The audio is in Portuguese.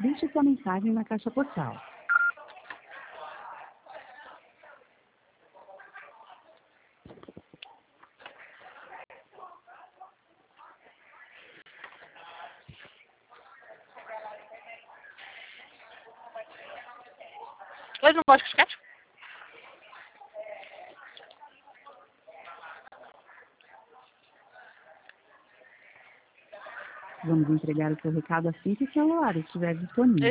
Deixe sua mensagem na caixa postal. Eles não gostam de sketch? Vamos entregar o seu recado assim que o celular estiver disponível.